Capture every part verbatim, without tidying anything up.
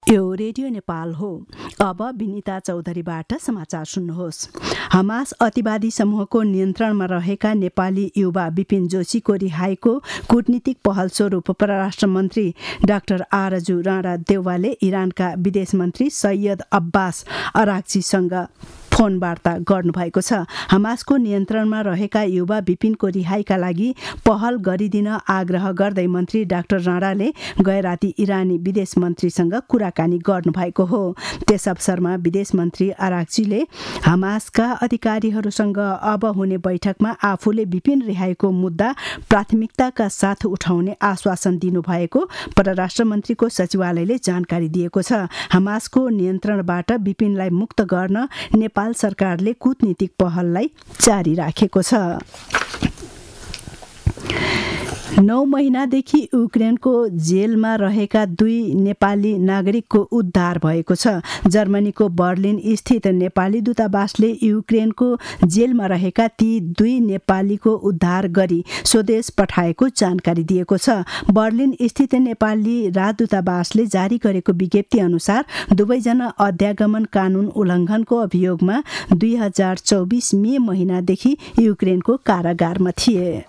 यो रेडियो नेपाल हो। अब विनिता चौधरीबाट समाचार सुन्नुहोस्। हमास अतिवादी समूहको नियन्त्रणमा रहेका नेपाली युवा विपिन जोशीको रिहाईको कूटनीतिक पहल स्वरूप परराष्ट्र मन्त्री डाक्टर आरजु राणा देउवाले इरानका विदेश मन्त्री सैयद अब्बास अराक्चीसँग फोन वार्ता गर्नुभएको छ। हमासको नियन्त्रणमा रहेका युवा विपिनको रिहाईका लागि पहल गरिदिन आग्रह गर्दै मन्त्री डाक्टर राणाले गए राति इरानी विदेश मन्त्रीसँग कुराकानी गर्नुभएको हो। त्यस अवसरमा विदेश मन्त्री अराक्चीले हमासका अधिकारीहरूसँग अब हुने बैठकमा आफूले विपिन रिहाईको मुद्दा प्राथमिकताका साथ उठाउने आश्वासन दिनुभएको परराष्ट्र मन्त्रीको सचिवालयले जानकारी दिएको छ। हमासको नियन्त्रणबाट विपिनलाई मुक्त गर्न नेपाल सरकारले कूटनीतिक पहललाई जारी राखेको छ। नौ महिनादेखि युक्रेनको जेलमा रहेका दुई नेपाली नागरिकको उद्धार भएको छ। जर्मनीको बर्लिन स्थित नेपाली दूतावासले युक्रेनको जेलमा रहेका ती दुई नेपालीको उद्धार गरी स्वदेश पठाएको जानकारी दिएको छ। बर्लिन स्थित नेपाली राजदूतावासले जारी गरेको विज्ञप्ति अनुसार दुवैजना अध्यागमन कानून उल्लङ्घनको अभियोगमा दुई हजार चौबिस मे महिनादेखि युक्रेनको कारागारमा थिए।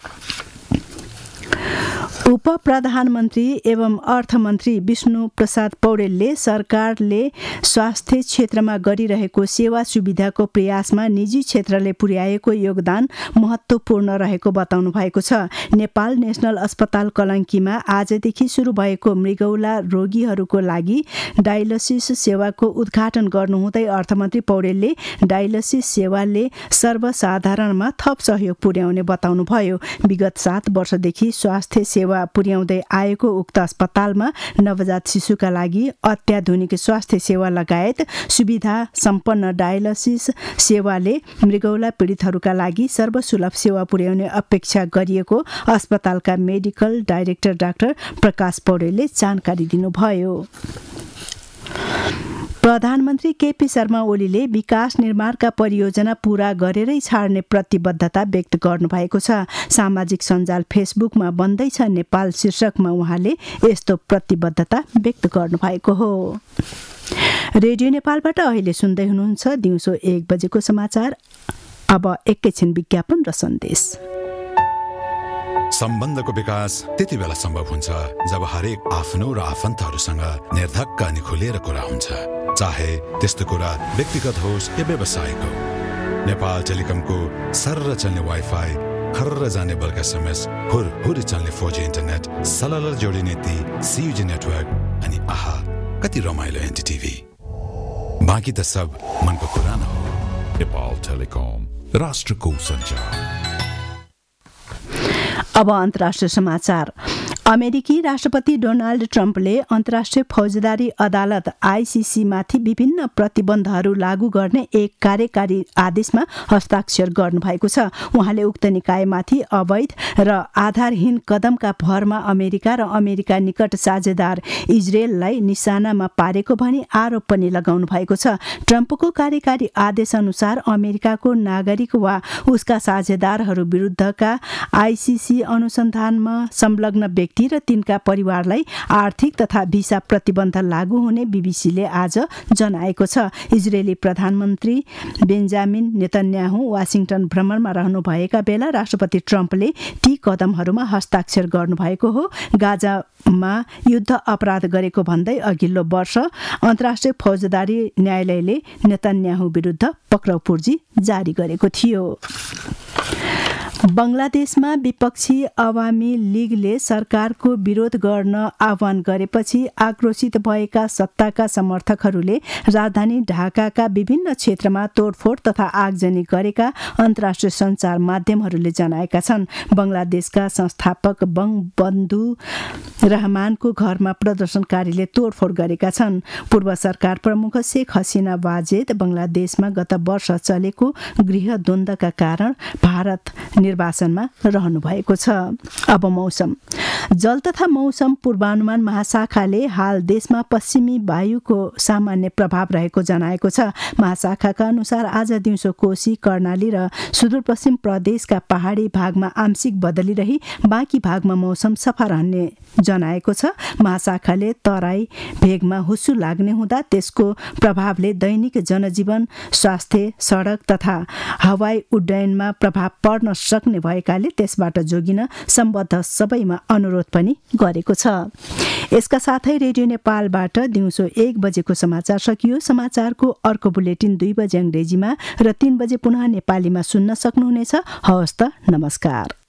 उप प्रधानमन्त्री एवं अर्थमन्त्री विष्णु प्रसाद पौडेलले सरकारले स्वास्थ्य क्षेत्रमा गरिरहेको सेवा सुविधाको प्रयासमा निजी क्षेत्रले पुर्याएको योगदान महत्त्वपूर्ण रहेको बताउनु भएको छ। नेपाल नेशनल अस्पताल कलङ्कीमा आजदेखि सुरु भएको मृगौला रोगीहरूको लागि डायलिसिस सेवाको उद्घाटन गर्नुहुँदै अर्थमन्त्री पौडेलले डायलिसिस सेवाले सर्वसाधारणमा थप सहयोग पुर्याउने बताउनुभयो। विगत सात वर्षदेखि स्वास्थ्य सेवा पुर्याउँदै आएको उक्त अस्पतालमा नवजात शिशुका लागि अत्याधुनिक स्वास्थ्य सेवा लगायत सुविधा सम्पन्न डायलिसिस सेवाले मृगौला पीडितहरूका लागि सर्वसुलभ सेवा पुर्याउने अपेक्षा गरिएको अस्पतालका मेडिकल डाइरेक्टर डाक्टर प्रकाश पौडेलले जानकारी दिनुभयो। प्रधानमन्त्री केपी शर्मा ओलीले विकास निर्माणका परियोजना पूरा गरेरै छाड्ने प्रतिबद्धता व्यक्त गर्नुभएको छ। सामाजिक सञ्जाल फेसबुकमा बन्दैछ नेपाल शीर्षकमा उहाँले यस्तो प्रतिबद्धता व्यक्त गर्नुभएको हो। रेडियो नेपालबाट अहिले सुन्दै हुनुहुन्छ दिउँसो एक बजेको समाचार। अब एकैछिन विज्ञापन र सन्देश। सम्बन्धको विकास त्यति बेला सम्भव हुन्छ जब हरेक आफ्नो र आफन्तहरूसँग निर्धक्क अनि खुलेर कुरा हुन्छ, चाहे त्यस्तो कुरा व्यक्तिगत होस् या व्यवसायिक हो। नेपाल टेलिकमको सर्र चल्ने वाइफाई, खर्र जाने बल्क एसएमएस, हुर हुरी चल्ने फोर जी इन्टरनेट, सलल जोडिने ती सियुजी नेटवर्क अनि आहा कति रमाइलो एनटिटिभी। बाँकी त सब मनको कुरा न हो। नेपाल टेलिकम, राष्ट्रको सञ्चार। अब अन्तर्राष्ट्रिय समाचार। अमेरिकी राष्ट्रपति डोनाल्ड ट्रम्पले अन्तर्राष्ट्रिय फौजदारी अदालत आइसिसी माथि विभिन्न प्रतिबन्धहरू लागू गर्ने एक कार्यकारी आदेशमा हस्ताक्षर गर्नुभएको छ। उहाँले उक्त निकायमाथि अवैध र आधारहीन कदमका भरमा अमेरिका र अमेरिका निकट साझेदार इजरायललाई निशानामा पारेको भनी आरोप पनि लगाउनु भएको छ। ट्रम्पको कार्यकारी आदेश अनुसार अमेरिकाको नागरिक वा उसका साझेदारहरू विरुद्धका आइसिसी अनुसन्धानमा संलग्न व्यक्ति र तिनका परिवारलाई आर्थिक तथा भिसा प्रतिबन्ध लागू हुने बीबीसीले आज जनाएको छ। इजरायली प्रधानमन्त्री बेन्जामिन नेतन्याहु वाशिंगटन भ्रमणमा रहनुभएका बेला राष्ट्रपति ट्रम्पले ती कदमहरूमा हस्ताक्षर गर्नुभएको हो। गाजामा युद्ध अपराध गरेको भन्दै अघिल्लो वर्ष अन्तर्राष्ट्रिय फौजदारी न्यायालयले नेतन्याहु विरुद्ध पक्राउ पूर्जी जारी गरेको थियो। बङ्गलादेशमा विपक्षी अवामी लीगले सरकारको विरोध गर्न आह्वान गरेपछि आक्रोशित भएका सत्ताका समर्थकहरूले राजधानी ढाकाका विभिन्न क्षेत्रमा तोडफोड तथा आगजनी गरेका अन्तर्राष्ट्रिय सञ्चार माध्यमहरूले जनाएका छन्। बङ्गलादेशका संस्थापक बङ्गबन्धु रहमानको घरमा प्रदर्शनकारीले तोडफोड गरेका छन्। पूर्व सरकार प्रमुख शेख हसिना वाजेद बङ्गलादेशमा गत वर्ष चलेको गृह द्वन्द्वका कारण भारत निर्वासनमा रहनु भएको छ। अब मौसम। जल तथा मौसम पूर्वानुमान महाशाखाले हाल देशमा पश्चिमी वायुको सामान्य प्रभाव रहेको जनाएको छ। महाशाखाका अनुसार आज दिउँसो कोशी, कर्णाली र सुदूरपश्चिम प्रदेशका पहाडी भागमा आंशिक बदली रही बाँकी भागमा मौसम सफा रहने जनाएको छ। महाशाखाले तराई भेगमा हुस्सु लाग्ने हुँदा त्यसको प्रभावले दैनिक जनजीवन, स्वास्थ्य, सडक तथा हवाई उड्डयनमा प्रभाव पर्न सक्ने भएकाले त्यसबाट जोगिन सम्बद्ध सबैमा अनुरोध पनि गरेको छ। यसका साथै रेडियो नेपालबाट दिउँसो एक बजेको समाचार सकियो। समाचारको अर्को बुलेटिन दुई बजे अङ्ग्रेजीमा र तीन बजे पुनः नेपालीमा सुन्न सक्नुहुनेछ। हवस् त, नमस्कार।